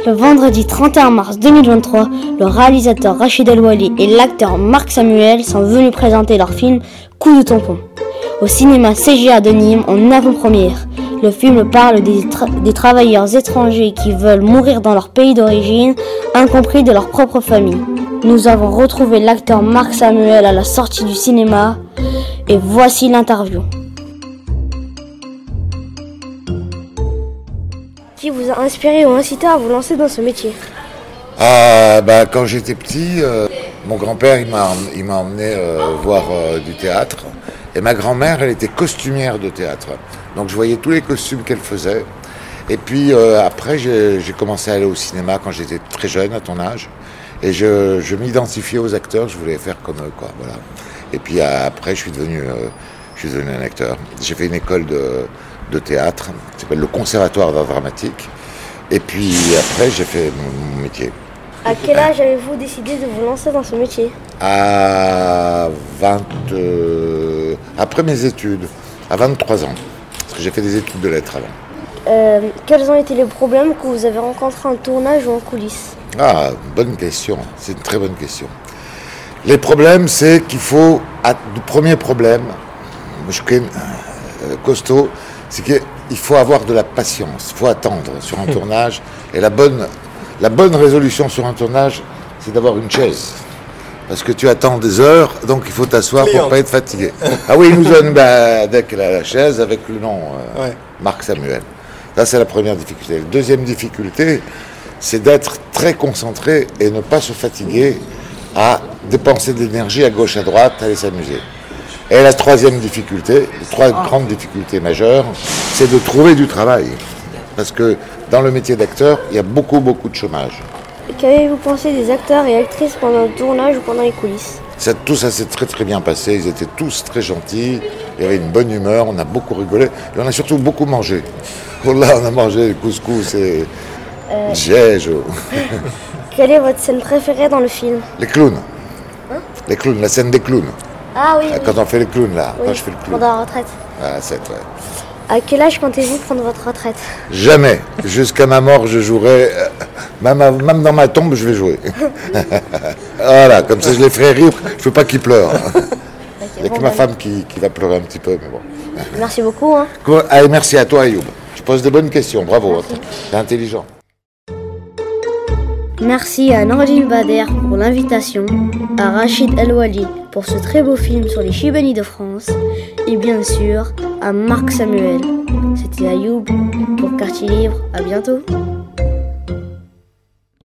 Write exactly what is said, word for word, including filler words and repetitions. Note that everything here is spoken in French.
Le vendredi trente et un mars deux mille vingt-trois, le réalisateur Rachid El-Wali et l'acteur Marc Samuel sont venus présenter leur film Coup de tampon au cinéma C G A de Nîmes en avant-première. Le film parle des, tra- des travailleurs étrangers qui veulent mourir dans leur pays d'origine, incompris de leur propre famille. Nous avons retrouvé l'acteur Marc Samuel à la sortie du cinéma et voici l'interview. Qui vous a inspiré ou incité à vous lancer dans ce métier? Ah, bah, quand j'étais petit, euh, mon grand-père il m'a, il m'a emmené euh, voir euh, du théâtre. Et ma grand-mère, elle était costumière de théâtre. Donc je voyais tous les costumes qu'elle faisait. Et puis euh, après, j'ai, j'ai commencé à aller au cinéma quand j'étais très jeune, à ton âge. Et je, je m'identifiais aux acteurs, je voulais faire comme eux, quoi. Voilà. Et puis après, je suis devenu, euh, je suis devenu un acteur. J'ai fait une école de, de théâtre, qui s'appelle le Conservatoire d'art dramatique. Et puis après, j'ai fait mon, mon métier. À quel âge avez-vous décidé de vous lancer dans ce métier? À vingt... Euh, après mes études, à vingt-trois ans. Parce que j'ai fait des études de lettres avant. Euh, quels ont été les problèmes que vous avez rencontrés en tournage ou en coulisses? Ah, bonne question. C'est une très bonne question. Les problèmes, c'est qu'il faut... Le premier problème, je connais, euh, costaud, c'est qu'il faut avoir de la patience. Il faut attendre sur un tournage. Et la bonne... La bonne résolution sur un tournage, c'est d'avoir une chaise. Parce que tu attends des heures, donc il faut t'asseoir pour ne pas être fatigué. Ah oui, il nous donne bah, avec la, la chaise, avec le nom euh, ouais. Marc Samuel. Ça, c'est la première difficulté. La deuxième difficulté, c'est d'être très concentré et ne pas se fatiguer à dépenser de l'énergie à gauche, à droite, aller s'amuser. Et la troisième difficulté, les trois grandes difficultés majeures, c'est de trouver du travail. Parce que dans le métier d'acteur, il y a beaucoup, beaucoup de chômage. Qu'avez-vous pensé des acteurs et actrices pendant le tournage ou pendant les coulisses? Ça, tout ça s'est très très bien passé, ils étaient tous très gentils, il y avait une bonne humeur, on a beaucoup rigolé, et on a surtout beaucoup mangé. Oh là, on a mangé le couscous et euh... Giège. Quelle est votre scène préférée dans le film? Les clowns. Hein? Les clowns, la scène des clowns. Ah oui. Quand oui. on fait les clowns là, oui, quand je fais le clown. Pendant la retraite. Ah, c'est vrai. À quel âge comptez-vous prendre votre retraite? Jamais. Jusqu'à ma mort, je jouerai. Même, même dans ma tombe, je vais jouer. Voilà, comme ça je les ferai rire. Je ne veux pas qu'ils pleurent. Okay, il n'y a bon, que ma ben... femme qui, qui va pleurer un petit peu, mais bon. Merci beaucoup. Hein. Allez, merci à toi, Ayoub. Tu poses de bonnes questions. Bravo. T'es intelligent. Merci à Nordine Bader pour l'invitation, à Rachid El-Wali pour ce très beau film sur les Chibani de France, et bien sûr à Marc Samuel. C'était Ayoub pour Quartier Libre. À bientôt.